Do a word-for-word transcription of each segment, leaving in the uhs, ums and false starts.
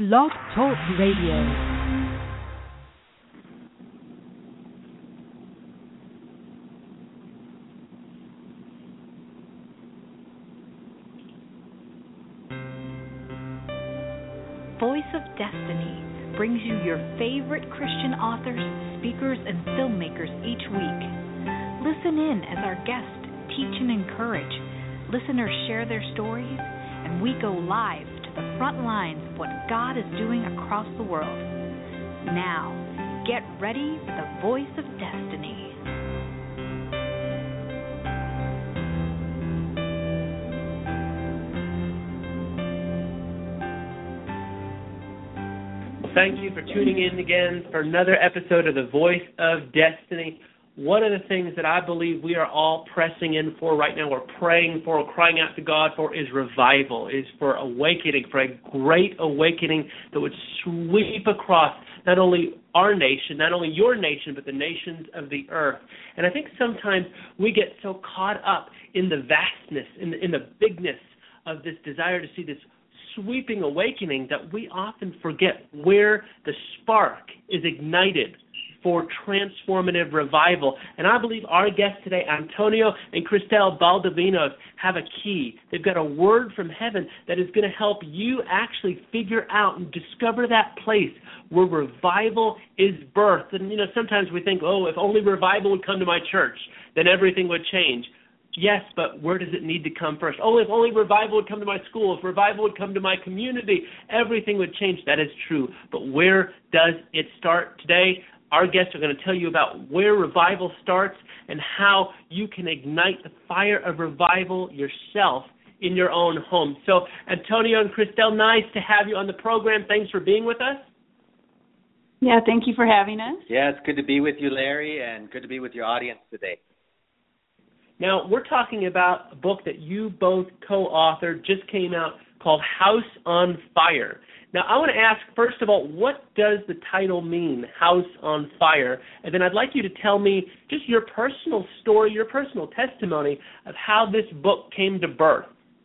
Blog Talk Radio. Voice of Destiny brings you your favorite Christian authors, speakers, and filmmakers each week. Listen in as our guests teach and encourage. Listeners share their stories, and we go live to the front lines of what God is doing across the world. Now, get ready for the Voice of Destiny. Thank you for tuning in again for another episode of the Voice of Destiny. One of the things that I believe we are all pressing in for right now, we're praying for, we're crying out to God for, is revival, is for awakening, for a great awakening that would sweep across not only our nation, not only your nation, but the nations of the earth. And I think sometimes we get so caught up in the vastness, in the, in the bigness of this desire to see this sweeping awakening that we often forget where the spark is ignited for transformative revival. And I believe our guests today, Antonio and Cristel Baldovinos, have a key. They've got a word from heaven that is going to help you actually figure out and discover that place where revival is birthed. And, you know, sometimes we think, oh, if only revival would come to my church, then everything would change. Yes, but where does it need to come first? Oh, if only revival would come to my school, if revival would come to my community, everything would change. That is true. But where does it start? Today, our guests are going to tell you about where revival starts and how you can ignite the fire of revival yourself in your own home. So, Antonio and Cristel, nice to have you on the program. Thanks for being with us. Yeah, thank you for having us. Yeah, it's good to be with you, Larry, and good to be with your audience today. Now, we're talking about a book that you both co-authored, just came out, called House on Fire. Now, I want to ask, first of all, what does the title mean, House on Fire? And then I'd like you to tell me just your personal story, your personal testimony of how this book came to birth.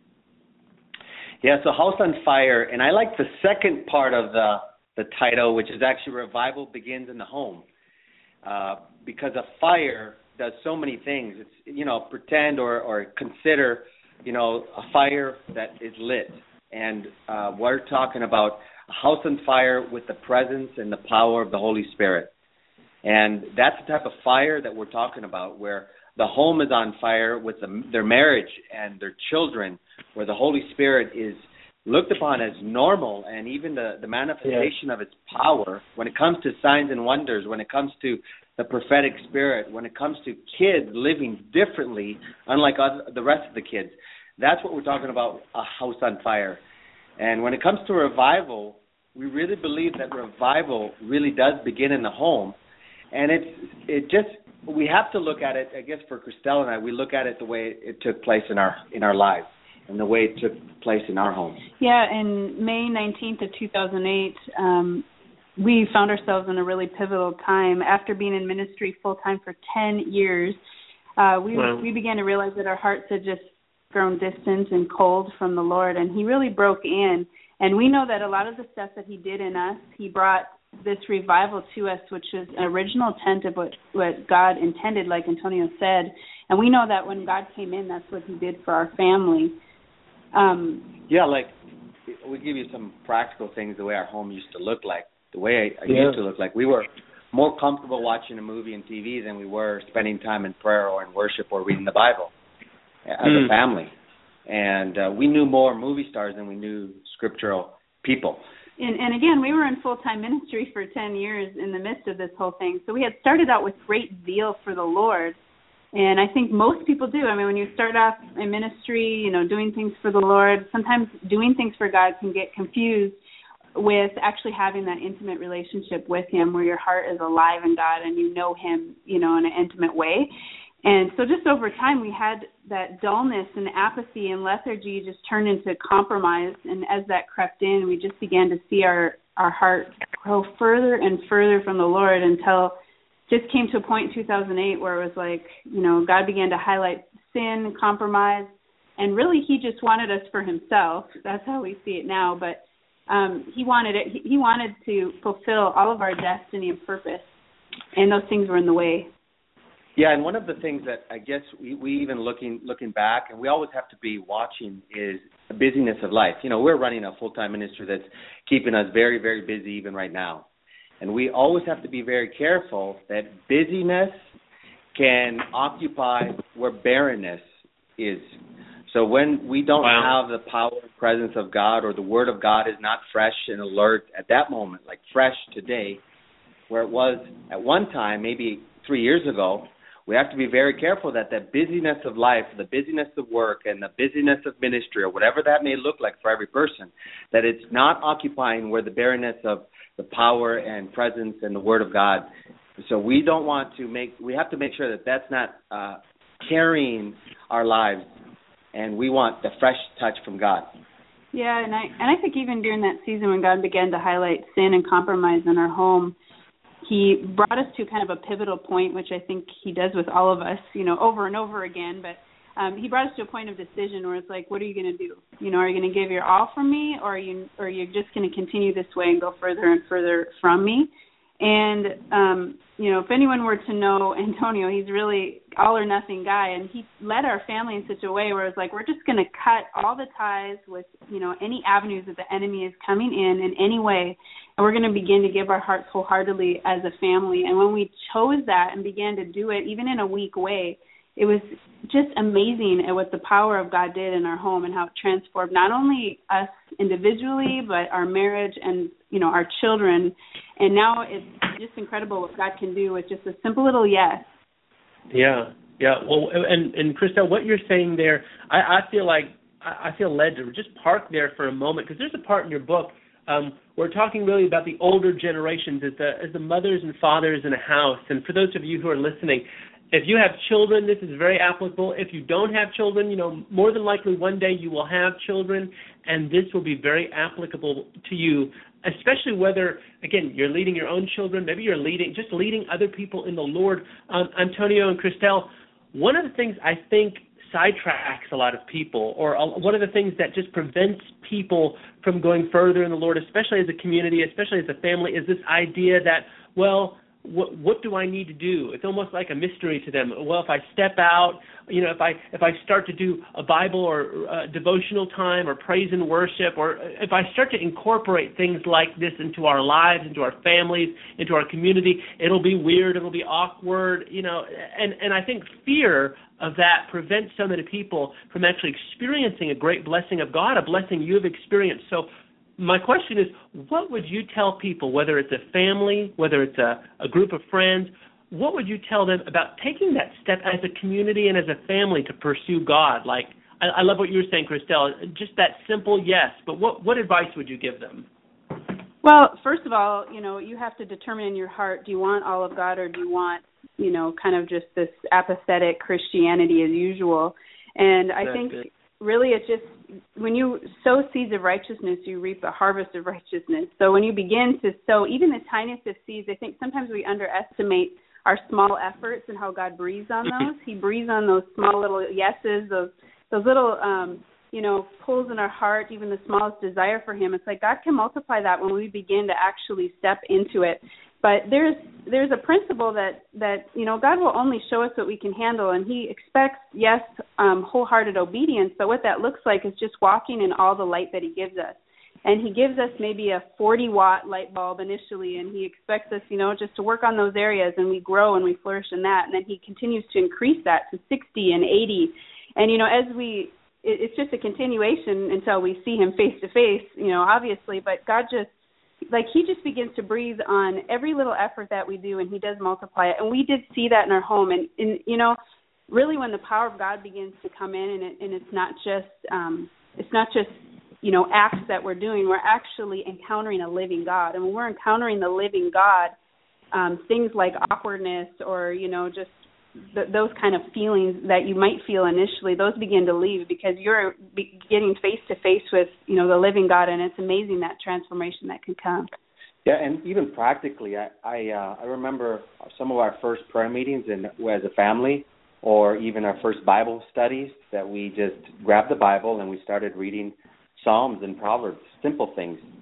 Yeah, so House on Fire, and I like the second part of the, the title, which is actually Revival Begins in the Home, uh, because a fire does so many things. It's, you know, pretend or, or consider, you know, a fire that is lit. And uh, we're talking about a house on fire with the presence and the power of the Holy Spirit. And that's the type of fire that we're talking about, where the home is on fire with the, their marriage and their children, where the Holy Spirit is looked upon as normal, and even the, the manifestation yeah. of its power when it comes to signs and wonders, when it comes to the prophetic spirit, when it comes to kids living differently, unlike other, the rest of the kids. That's what we're talking about, a house on fire. And when it comes to revival, we really believe that revival really does begin in the home. And it's it just, we have to look at it, I guess for Cristel and I, we look at it the way it took place in our in our lives and the way it took place in our home. Yeah, in May nineteenth of two thousand eight, um, we found ourselves in a really pivotal time. After being in ministry full-time for ten years, uh, we wow. we began to realize that our hearts had just grown distant and cold from the Lord, and he really broke in. And we know that a lot of the stuff that he did in us, he brought this revival to us, which is an original intent of what, what God intended, like Antonio said. And we know that when God came in, that's what he did for our family. Um, yeah, like we give you some practical things, the way our home used to look like. The way I, I yeah. used to look like. We were more comfortable watching a movie and T V than we were spending time in prayer or in worship or reading the Bible as mm. a family. And uh, we knew more movie stars than we knew scriptural people. And, and again, we were in full-time ministry for ten years in the midst of this whole thing. So we had started out with great zeal for the Lord. And I think most people do. I mean, when you start off in ministry, you know, doing things for the Lord, sometimes doing things for God can get confused with actually having that intimate relationship with him where your heart is alive in God and you know him, you know, in an intimate way. And so just over time, we had that dullness and apathy and lethargy just turned into compromise. And as that crept in, we just began to see our, our heart grow further and further from the Lord until just came to a point in two thousand eight where it was like, you know, God began to highlight sin, compromise, and really he just wanted us for himself. That's how we see it now. But um, he wanted it. He, he wanted to fulfill all of our destiny and purpose, and those things were in the way. Yeah, and one of the things that I guess we, we even looking looking back, and we always have to be watching, is the busyness of life. You know, we're running a full-time ministry that's keeping us very, very busy even right now. And we always have to be very careful that busyness can occupy where barrenness is. So when we don't wow. have the power and presence of God, or the Word of God is not fresh and alert at that moment, like fresh today, where it was at one time, maybe three years ago, we have to be very careful that that busyness of life, the busyness of work, and the busyness of ministry, or whatever that may look like for every person, that it's not occupying where the barrenness of the power and presence and the Word of God. So we don't want to make, we have to make sure that that's not uh, carrying our lives, and we want the fresh touch from God. Yeah, and I and I think even during that season when God began to highlight sin and compromise in our home, He brought us to kind of a pivotal point, which I think He does with all of us, you know, over and over again. But um, He brought us to a point of decision where it's like, what are you going to do? You know, are you going to give your all from me, or are you, or are you just going to continue this way and go further and further from me? And, um, you know, if anyone were to know Antonio, he's really all or nothing guy, and he led our family in such a way where it's like, we're just going to cut all the ties with, you know, any avenues that the enemy is coming in in any way, and we're going to begin to give our hearts wholeheartedly as a family. And when we chose that and began to do it, even in a weak way, it was just amazing at what the power of God did in our home, and how it transformed not only us individually, but our marriage and, you know, our children. And now it's just incredible what God can do with just a simple little yes. Yeah, yeah. Well, and, and Christelle, what you're saying there, I, I feel like, I feel led to just park there for a moment, because there's a part in your book, um, we're talking really about the older generations as the, as the mothers and fathers in a house. And for those of you who are listening, if you have children, this is very applicable. If you don't have children, you know, more than likely one day you will have children, and this will be very applicable to you, especially whether, again, you're leading your own children, maybe you're leading, just leading other people in the Lord. Um, Antonio and Christelle, one of the things I think sidetracks a lot of people, or one of the things that just prevents people from going further in the Lord, especially as a community, especially as a family, is this idea that, well, What, what do I need to do? It's almost like a mystery to them. Well, if I step out, you know, if I if I start to do a Bible or uh, devotional time or praise and worship, or if I start to incorporate things like this into our lives, into our families, into our community, it'll be weird, it'll be awkward, you know, and, and I think fear of that prevents so many people from actually experiencing a great blessing of God, a blessing you've experienced. So my question is, what would you tell people, whether it's a family, whether it's a, a group of friends, what would you tell them about taking that step as a community and as a family to pursue God? Like, I, I love what you were saying, Christelle, just that simple yes, but what, what advice would you give them? Well, first of all, you know, you have to determine in your heart, do you want all of God, or do you want, you know, kind of just this apathetic Christianity as usual? And I That's think it. really it's just, when you sow seeds of righteousness, you reap a harvest of righteousness. So when you begin to sow even the tiniest of seeds, I think sometimes we underestimate our small efforts and how God breathes on those. He breathes on those small little yeses, those those little, um, you know, pulls in our heart, even the smallest desire for Him. It's like God can multiply that when we begin to actually step into it. But there's there's a principle that, that, you know, God will only show us what we can handle, and He expects, yes, um, wholehearted obedience, but what that looks like is just walking in all the light that He gives us. And He gives us maybe a forty-watt light bulb initially, and He expects us, you know, just to work on those areas, and we grow and we flourish in that, and then He continues to increase that to sixty and eighty. And, you know, as we, it, it's just a continuation until we see Him face to face, you know, obviously, but God just, like He just begins to breathe on every little effort that we do, and He does multiply it. And we did see that in our home. And, and you know, really when the power of God begins to come in, and, it, and it's not just, um, it's not just, you know, acts that we're doing, we're actually encountering a living God. And when we're encountering the living God, um, things like awkwardness or, you know, just th- those kind of feelings that you might feel initially, those begin to leave because you're be- getting face to face with, you know, the living God, and it's amazing that transformation that can come. Yeah, and even practically, I I, uh, I remember some of our first prayer meetings in, as a family, or even our first Bible studies, that we just grabbed the Bible and we started reading Psalms and Proverbs, simple things.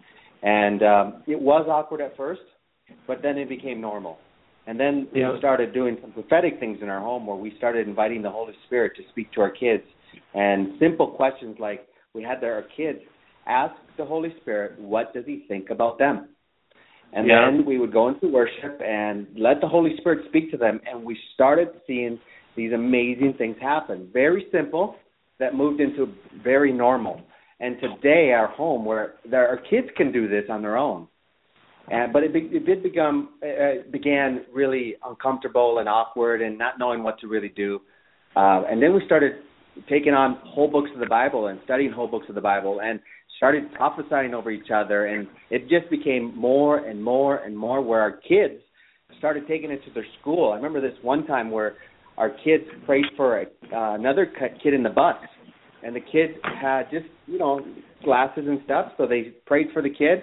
And um, it was awkward at first, but then it became normal. And then yeah. we started doing some prophetic things in our home where we started inviting the Holy Spirit to speak to our kids. And simple questions like we had our kids ask the Holy Spirit, what does he think about them? And yeah. then we would go into worship and let the Holy Spirit speak to them. And we started seeing these amazing things happen. Very simple, that moved into very normal. And today our home, where there, our kids can do this on their own. And, but it, be, it did become uh, began really uncomfortable and awkward and not knowing what to really do. Uh, and then we started taking on whole books of the Bible and studying whole books of the Bible and started prophesying over each other. And it just became more and more and more where our kids started taking it to their school. I remember this one time where our kids prayed for a, uh, another kid in the bus. And the kid had just, you know, glasses and stuff, so they prayed for the kid.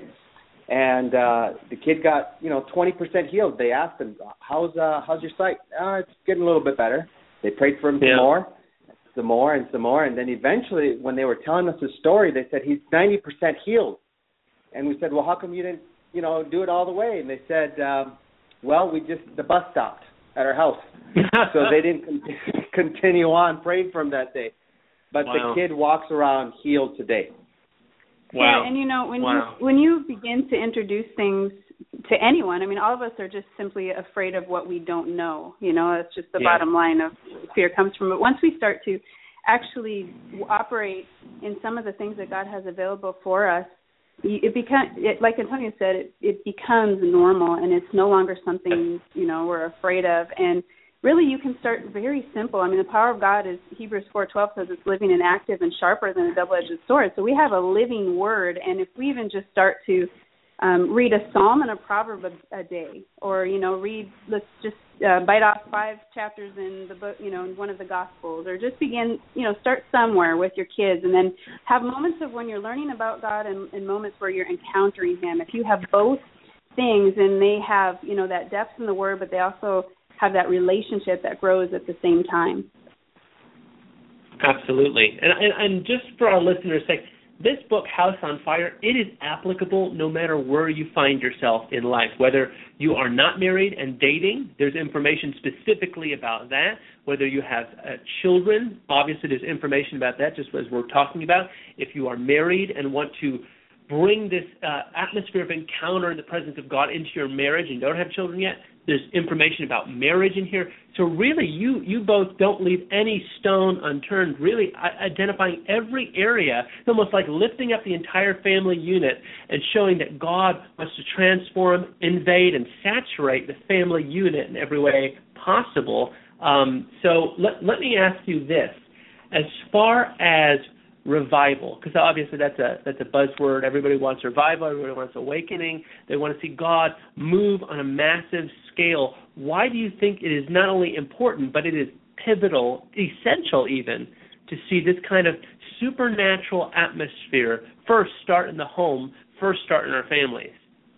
And uh, the kid got, you know, twenty percent healed. They asked him, how's uh, how's your sight? Uh, it's getting a little bit better. They prayed for him some yeah. more, some more, and some more. And then eventually, when they were telling us the story, they said, he's ninety percent healed. And we said, well, how come you didn't, you know, do it all the way? And they said, um, well, we just, the bus stopped at our house. So they didn't con- continue on praying for him that day. But wow. the kid walks around healed today. Wow. Yeah, and you know, when wow. you when you begin to introduce things to anyone, I mean, all of us are just simply afraid of what we don't know. You know, it's just the yeah. bottom line of fear comes from. But once we start to actually operate in some of the things that God has available for us, it becomes, it, like Antonio said, it, it becomes normal, and it's no longer something, you know, we're afraid of. And really, you can start very simple. I mean, the power of God is, Hebrews four twelve says it's living and active and sharper than a double-edged sword. So we have a living word, and if we even just start to um, read a psalm and a proverb a, a day, or, you know, read, let's just uh, bite off five chapters in the book, you know, in one of the Gospels, or just begin, you know, start somewhere with your kids, and then have moments of when you're learning about God and, and moments where you're encountering Him. If you have both things, and they have, you know, that depth in the Word, but they also have that relationship that grows at the same time. Absolutely. And, and, and just for our listeners' sake, this book, House on Fire, it is applicable no matter where you find yourself in life. Whether you are not married and dating, there's information specifically about that. Whether you have uh, children, obviously there's information about that, just as we're talking about. If you are married and want to bring this uh, atmosphere of encounter in the presence of God into your marriage and don't have children yet, there's information about marriage in here. So really, you you both don't leave any stone unturned, really identifying every area, almost like lifting up the entire family unit and showing that God wants to transform, invade, and saturate the family unit in every way possible. Um, so let, let me ask you this. As far as revival, because obviously that's a that's a buzzword. Everybody wants revival. Everybody wants awakening. They want to see God move on a massive scale. Why do you think it is not only important, but it is pivotal, essential even, to see this kind of supernatural atmosphere first start in the home, first start in our families?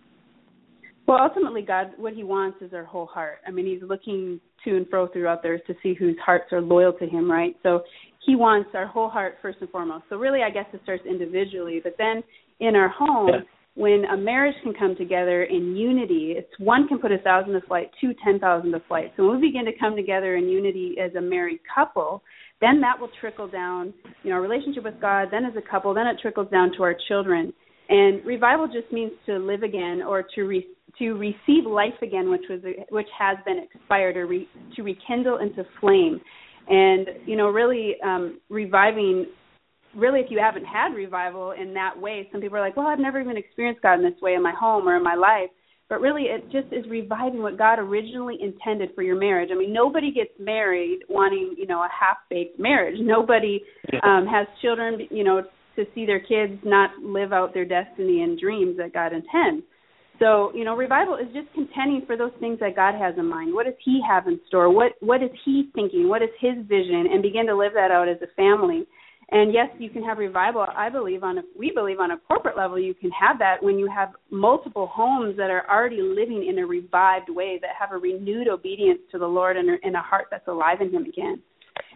Well, ultimately, God, what He wants is our whole heart. I mean, He's looking to and fro throughout there to see whose hearts are loyal to Him, right? So He wants our whole heart first and foremost. So really, I guess it starts individually. But then in our home, yeah. when a marriage can come together in unity, it's one can put a thousand to flight, two, ten thousand to flight. So when we begin to come together in unity as a married couple, then that will trickle down, you know, our relationship with God, then as a couple, then it trickles down to our children. And revival just means to live again, or to re, to receive life again, which was which has been expired, or re, to rekindle into flame. And, you know, really um, reviving, really if you haven't had revival in that way, some people are like, well, I've never even experienced God in this way in my home or in my life. But really it just is reviving what God originally intended for your marriage. I mean, nobody gets married wanting, you know, a half-baked marriage. Nobody um, has children, you know, to see their kids not live out their destiny and dreams that God intends. So, you know, revival is just contending for those things that God has in mind. What does He have in store? What What is He thinking? What is His vision? And begin to live that out as a family. And yes, you can have revival. I believe on a, we believe on a corporate level, you can have that when you have multiple homes that are already living in a revived way, that have a renewed obedience to the Lord and, and a heart that's alive in Him again.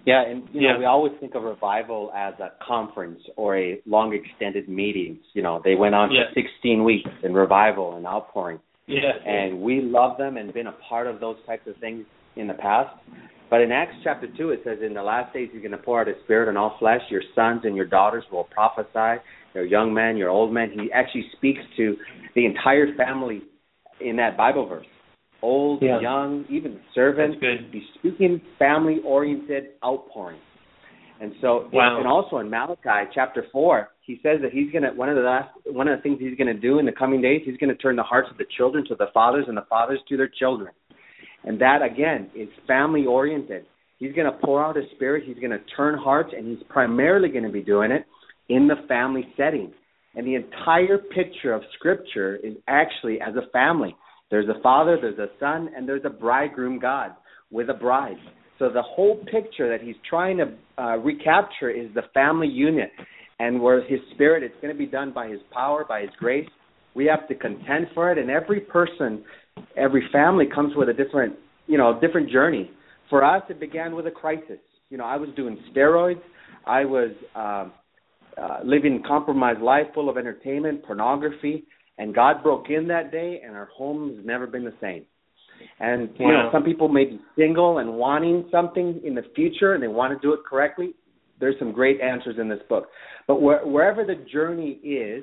Yeah, and you know, Yeah. we always think of revival as a conference or a long extended meetings. You know, they went on Yeah. for sixteen weeks in revival and outpouring. Yeah. And we love them and been a part of those types of things in the past. But in Acts chapter two, it says, in the last days he's going to pour out his Spirit on all flesh. Your sons and your daughters will prophesy. Your young men, your old men. He actually speaks to the entire family in that Bible verse. Old, Yeah. young, even servant. That's good. He's speaking family-oriented outpouring. And so, Wow. and also in Malachi chapter four, he says that he's going to, one of the last, one of the things he's going to do in the coming days, he's going to turn the hearts of the children to the fathers and the fathers to their children. And that, again, is family-oriented. He's going to pour out his Spirit. He's going to turn hearts, and he's primarily going to be doing it in the family setting. And the entire picture of Scripture is actually as a family. There's a father, there's a son, and there's a bridegroom God with a bride. So the whole picture that he's trying to uh, recapture is the family unit. And where his Spirit, it's going to be done by his power, by his grace. We have to contend for it. And every person, every family comes with a different, you know, different journey. For us, it began with a crisis. You know, I was doing steroids. I was uh, uh, living a compromised life full of entertainment, pornography. And God broke in that day, and our home has never been the same. And, you Wow. know, some people may be single and wanting something in the future, and they want to do it correctly. There's some great answers in this book. But where, wherever the journey is,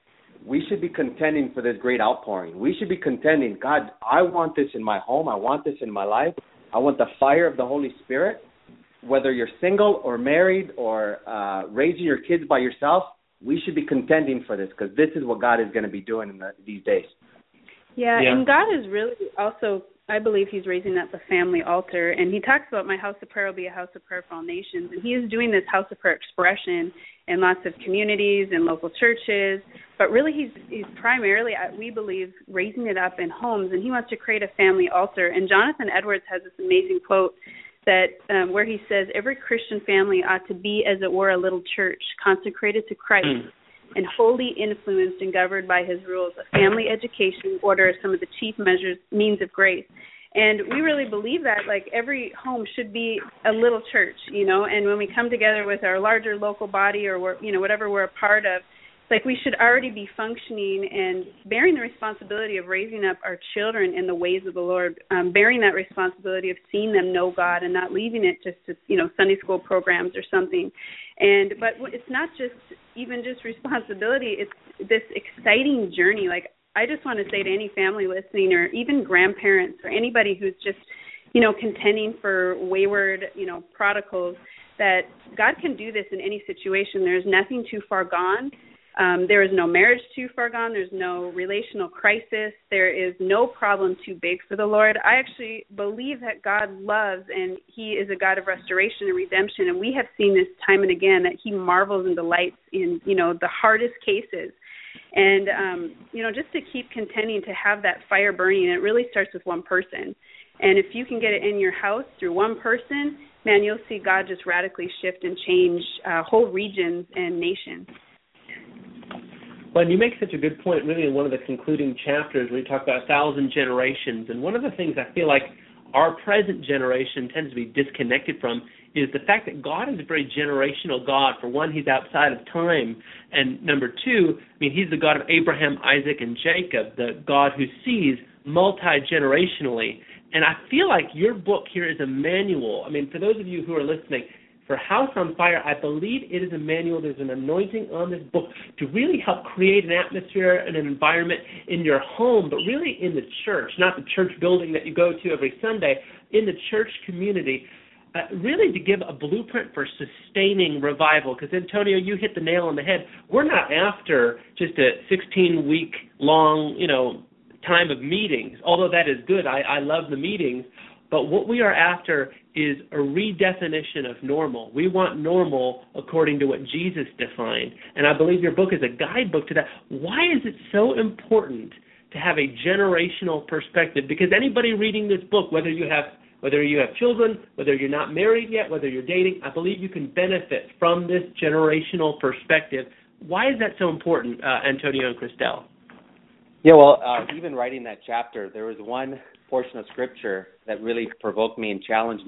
we should be contending for this great outpouring. We should be contending, God, I want this in my home. I want this in my life. I want the fire of the Holy Spirit. Whether you're single or married or uh, raising your kids by yourself, we should be contending for this because this is what God is going to be doing in the, these days. Yeah, Yeah. and God is really also, I believe he's raising up a family altar. And he talks about my house of prayer will be a house of prayer for all nations. And he is doing this house of prayer expression in lots of communities and local churches. But really he's, he's primarily, we believe, raising it up in homes. And he wants to create a family altar. And Jonathan Edwards has this amazing quote that um, where he says, every Christian family ought to be, as it were, a little church consecrated to Christ. Mm. And wholly influenced and governed by his rules. A family education order are some of the chief measures, means of grace. And we really believe that, like, every home should be a little church, you know, and when we come together with our larger local body or, we're, you know, whatever we're a part of, like, we should already be functioning and bearing the responsibility of raising up our children in the ways of the Lord, um, bearing that responsibility of seeing them know God and not leaving it just to, you know, Sunday school programs or something. And but it's not just even just responsibility. It's this exciting journey. Like, I just want to say to any family listening or even grandparents or anybody who's just, you know, contending for wayward, you know, prodigals, that God can do this in any situation. There's nothing too far gone. Um, there is no marriage too far gone. There's no relational crisis. There is no problem too big for the Lord. I actually believe that God loves, and he is a God of restoration and redemption, and we have seen this time and again, that he marvels and delights in, you know, the hardest cases. And, um, you know, just to keep contending to have that fire burning, it really starts with one person. And if you can get it in your house through one person, man, you'll see God just radically shift and change uh, whole regions and nations. Well, and you make such a good point, really, in one of the concluding chapters where you talk about a thousand generations. And one of the things I feel like our present generation tends to be disconnected from is the fact that God is a very generational God. For one, he's outside of time. And number two, I mean, he's the God of Abraham, Isaac, and Jacob, the God who sees multi-generationally. And I feel like your book here is a manual. I mean, for those of you who are listening, for House on Fire, I believe it is a manual. There's an anointing on this book to really help create an atmosphere and an environment in your home, but really in the church, not the church building that you go to every Sunday, in the church community, uh, really to give a blueprint for sustaining revival. Because, Antonio, you hit the nail on the head. We're not after just a sixteen-week long, you know, time of meetings, although that is good. I, I love the meetings. But what we are after is a redefinition of normal. We want normal according to what Jesus defined. And I believe your book is a guidebook to that. Why is it so important to have a generational perspective? Because anybody reading this book, whether you have whether you have children, whether you're not married yet, whether you're dating, I believe you can benefit from this generational perspective. Why is that so important, uh, Antonio and Christelle? Yeah, well, uh, even writing that chapter, there was one portion of Scripture that really provoked me and challenged me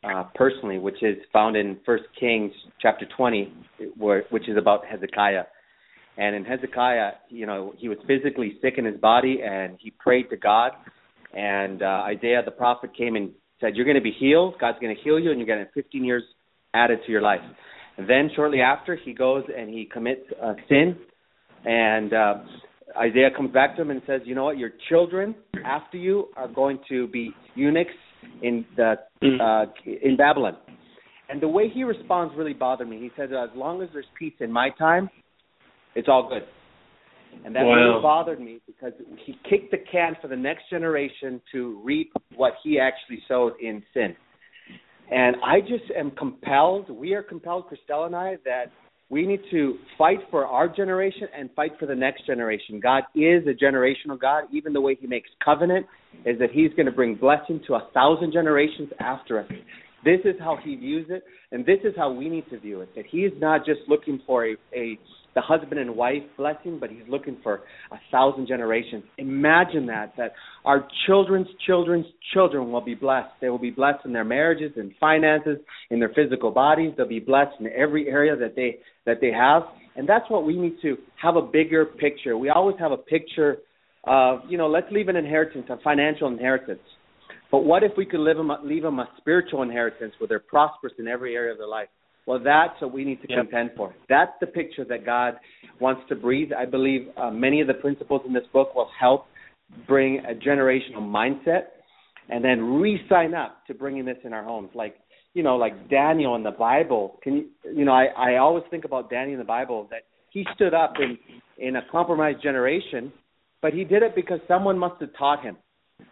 uh, personally, which is found in First Kings chapter twenty, where, which is about Hezekiah. And in Hezekiah, you know, he was physically sick in his body, and he prayed to God. And uh, Isaiah the prophet came and said, "You're going to be healed. God's going to heal you, and you're going to have fifteen years added to your life." And then shortly after, he goes and he commits uh, sin. And uh, Isaiah comes back to him and says, "You know what? Your children after you are going to be eunuchs in the uh, in Babylon." And the way he responds really bothered me. He says, "As long as there's peace in my time, it's all good." And that wow. really bothered me because he kicked the can for the next generation to reap what he actually sowed in sin. And I just am compelled, we are compelled, Christelle and I, that we need to fight for our generation and fight for the next generation. God is a generational God. Even the way he makes covenant is that he's going to bring blessing to a thousand generations after us. This is how he views it, and this is how we need to view it, that he is not just looking for a, a the husband and wife blessing, but he's looking for a thousand generations. Imagine that, that our children's children's children will be blessed. They will be blessed in their marriages and finances, in their physical bodies. They'll be blessed in every area that they that they have. And that's what we need to have, a bigger picture. We always have a picture of, you know, let's leave an inheritance, a financial inheritance. But what if we could leave them, leave them a spiritual inheritance where they're prosperous in every area of their life? Well, that's what we need to yep. contend for. That's the picture that God wants to breathe. I believe uh, many of the principles in this book will help bring a generational mindset and then re-sign up to bringing this in our homes. Like, you know, like Daniel in the Bible. Can you, you know, I, I always think about Daniel in the Bible, that he stood up in, in a compromised generation, but he did it because someone must have taught him.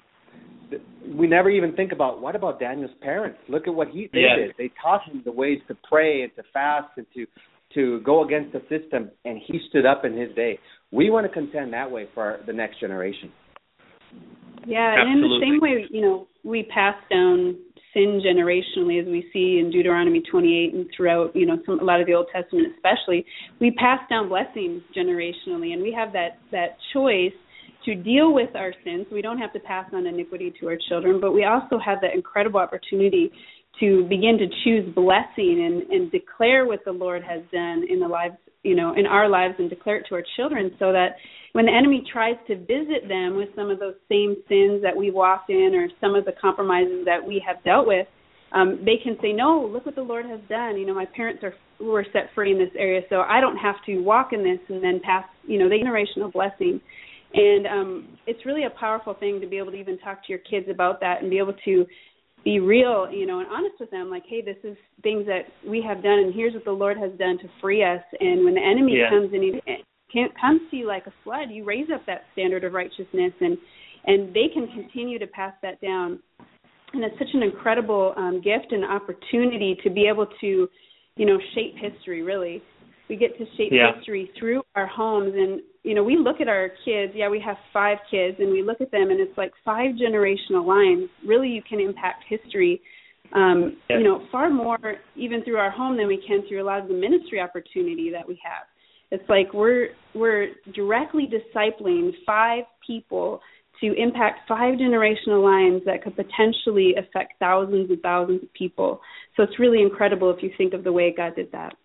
We never even think about, what about Daniel's parents? Look at what he they yeah. did. They taught him the ways to pray and to fast and to to go against the system, and he stood up in his day. We want to contend that way for our, the next generation. Yeah, Absolutely. And in the same way, you know, we pass down sin generationally, as we see in Deuteronomy twenty-eight and throughout, you know, some, a lot of the Old Testament especially. We pass down blessings generationally, and we have that, that choice to deal with our sins. We don't have to pass on iniquity to our children, but we also have that incredible opportunity to begin to choose blessing and, and declare what the Lord has done in the lives, you know, in our lives, and declare it to our children, so that when the enemy tries to visit them with some of those same sins that we walked in, or some of the compromises that we have dealt with, um, they can say, "No, look what the Lord has done. You know, my parents are were set free in this area, so I don't have to walk in this," and then pass, you know, the generational blessing. And um, it's really a powerful thing to be able to even talk to your kids about that and be able to be real, you know, and honest with them, like, hey, this is things that we have done, and here's what the Lord has done to free us. And when the enemy yeah. comes and he can't comes to you like a flood, you raise up that standard of righteousness, and, and they can continue to pass that down. And it's such an incredible um, gift and opportunity to be able to, you know, shape history, really. We get to shape yeah. history through our homes. And, you know, we look at our kids. Yeah, we have five kids, and we look at them, and it's like five generational lines. Really, you can impact history, um, yeah. you know, far more even through our home than we can through a lot of the ministry opportunity that we have. It's like we're we're directly discipling five people to impact five generational lines that could potentially affect thousands and thousands of people. So it's really incredible if you think of the way God did that.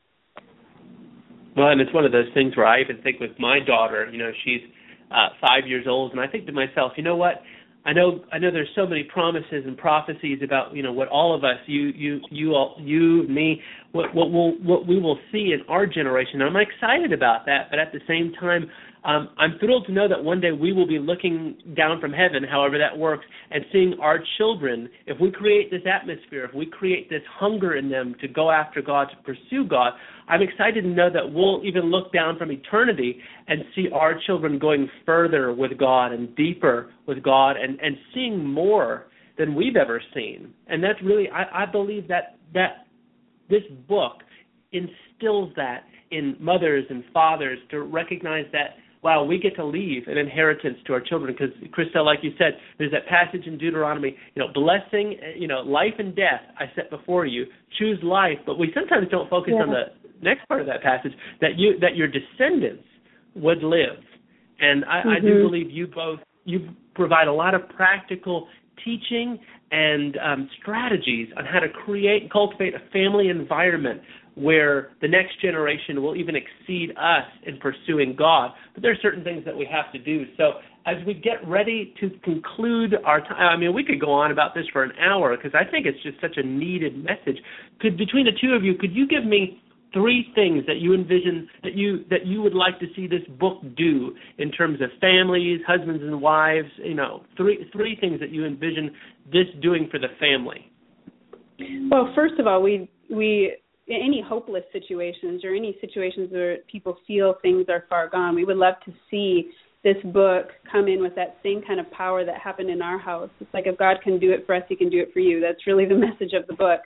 Well, and it's one of those things where I even think with my daughter, you know, she's uh, five years old, and I think to myself, you know what? I know, I know. There's so many promises and prophecies about, you know, what all of us, you, you, you, all, you, me, what, what we'll, what we will see in our generation. And I'm excited about that, but at the same time, um, I'm thrilled to know that one day we will be looking down from heaven, however that works, and seeing our children. If we create this atmosphere, if we create this hunger in them to go after God, to pursue God, I'm excited to know that we'll even look down from eternity and see our children going further with God and deeper with God, and, and seeing more than we've ever seen. And that's really, I, I believe that that this book instills that in mothers and fathers, to recognize that, wow, we get to leave an inheritance to our children. Because, Christelle, like you said, there's that passage in Deuteronomy, you know, blessing, you know, life and death I set before you. Choose life. But we sometimes don't focus yeah. on the next part of that passage, that you that your descendants would live. And I, mm-hmm. I do believe you both, you provide a lot of practical teaching and um, strategies on how to create and cultivate a family environment where the next generation will even exceed us in pursuing God. But there are certain things that we have to do. So as we get ready to conclude our time, I mean, we could go on about this for an hour because I think it's just such a needed message. Could between the two of you, could you give me three things that you envision that you that you would like to see this book do in terms of families, husbands and wives? You know, three three things that you envision this doing for the family. Well, first of all, we we any hopeless situations or any situations where people feel things are far gone, we would love to see this book come in with that same kind of power that happened in our house. It's like if God can do it for us, he can do it for you. That's really the message of the book.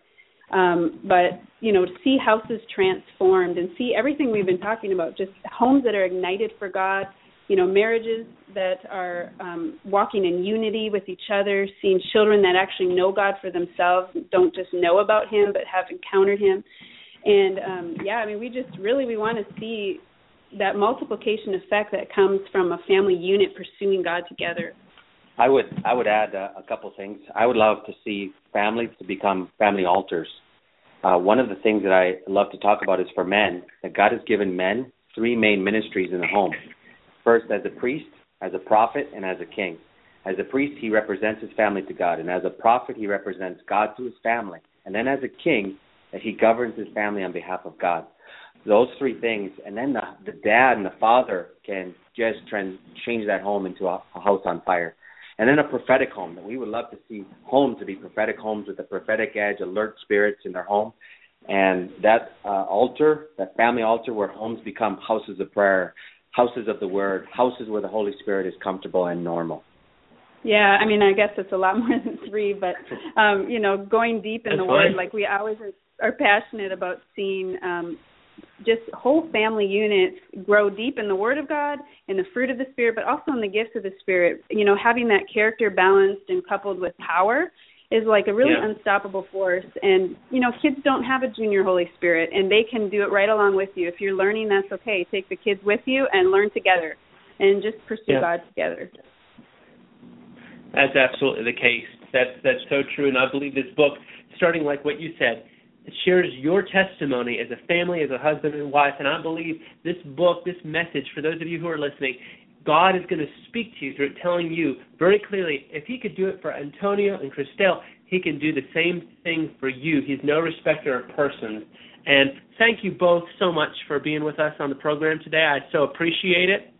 Um, but, you know, to see houses transformed and see everything we've been talking about, just homes that are ignited for God, you know, marriages that are um, walking in unity with each other, seeing children that actually know God for themselves, don't just know about him but have encountered him. And, um, yeah, I mean, we just really, we want to see that multiplication effect that comes from a family unit pursuing God together. I would I would add uh, a couple things. I would love to see families to become family altars. Uh, one of the things that I love to talk about is for men, that God has given men three main ministries in the home. First, as a priest, as a prophet, and as a king. As a priest, he represents his family to God. And as a prophet, he represents God to his family. And then as a king, that he governs his family on behalf of God. Those three things. And then the, the dad and the father can just trend, change that home into a, a house on fire. And then a prophetic home. That we would love to see homes to be prophetic homes with a prophetic edge, alert spirits in their home. And that uh, altar, that family altar where homes become houses of prayer, houses of the word, houses where the Holy Spirit is comfortable and normal. Yeah, I mean, I guess it's a lot more than three, but, um, you know, going deep in That's the fine. Word, like we always are passionate about seeing um, just whole family units grow deep in the Word of God, in the fruit of the Spirit, but also in the gifts of the Spirit. You know, having that character balanced and coupled with power is like a really yeah. unstoppable force. And, you know, kids don't have a junior Holy Spirit, and they can do it right along with you. If you're learning, that's okay. Take the kids with you and learn together and just pursue yeah. God together. That's absolutely the case. That's that's so true, and I believe this book, starting like what you said, it shares your testimony as a family, as a husband and wife, and I believe this book, this message, for those of you who are listening, God is going to speak to you through it, telling you very clearly, if he could do it for Antonio and Christelle, he can do the same thing for you. He's no respecter of persons. And thank you both so much for being with us on the program today. I so appreciate it.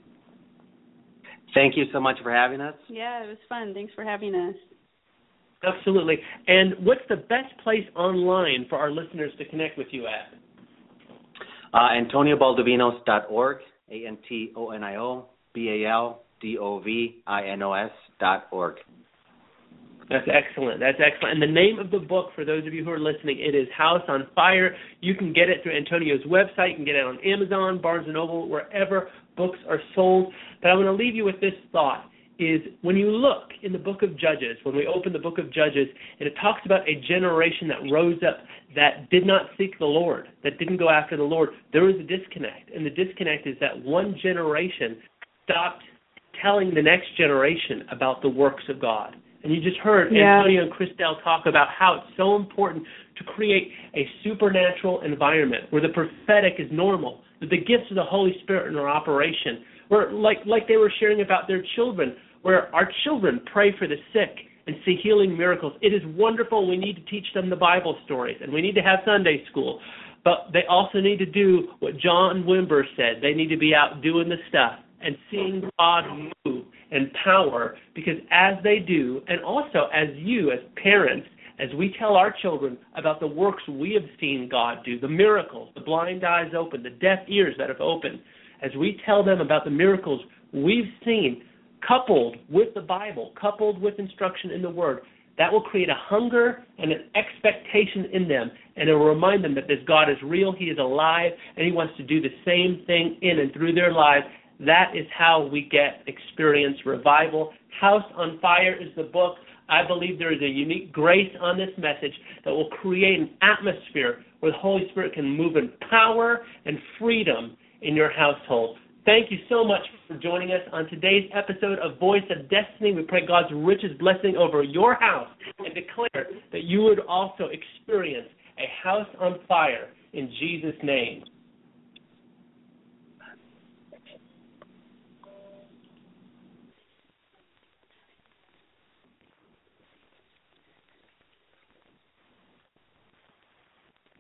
Thank you so much for having us. Yeah, it was fun. Thanks for having us. Absolutely. And what's the best place online for our listeners to connect with you at? Uh, Antonio Baldovinos dot org, A N T O N I O B A L D O V I N O S dot org. That's excellent. That's excellent. And the name of the book, for those of you who are listening, it is House on Fire. You can get it through Antonio's website. You can get it on Amazon, Barnes and Noble, wherever books are sold. But I want to leave you with this thought, is when you look in the book of Judges, when we open the book of Judges, and it talks about a generation that rose up that did not seek the Lord, that didn't go after the Lord, there was a disconnect. And the disconnect is that one generation stopped telling the next generation about the works of God. And you just heard yeah. Antonio and Christelle talk about how it's so important to create a supernatural environment where the prophetic is normal, that the gifts of the Holy Spirit are in operation, where like like they were sharing about their children, where our children pray for the sick and see healing miracles. It is wonderful. We need to teach them the Bible stories, and we need to have Sunday school. But they also need to do what John Wimber said. They need to be out doing the stuff and seeing God move and power, because as they do, and also as you, as parents, as we tell our children about the works we have seen God do, the miracles, the blind eyes open, the deaf ears that have opened, as we tell them about the miracles we've seen, coupled with the Bible, coupled with instruction in the Word, that will create a hunger and an expectation in them, and it will remind them that this God is real, he is alive, and he wants to do the same thing in and through their lives. That is how we get experience revival. House on Fire is the book. I believe there is a unique grace on this message that will create an atmosphere where the Holy Spirit can move in power and freedom in your household. Thank you so much for joining us on today's episode of Voice of Destiny. We pray God's richest blessing over your house and declare that you would also experience a house on fire in Jesus' name.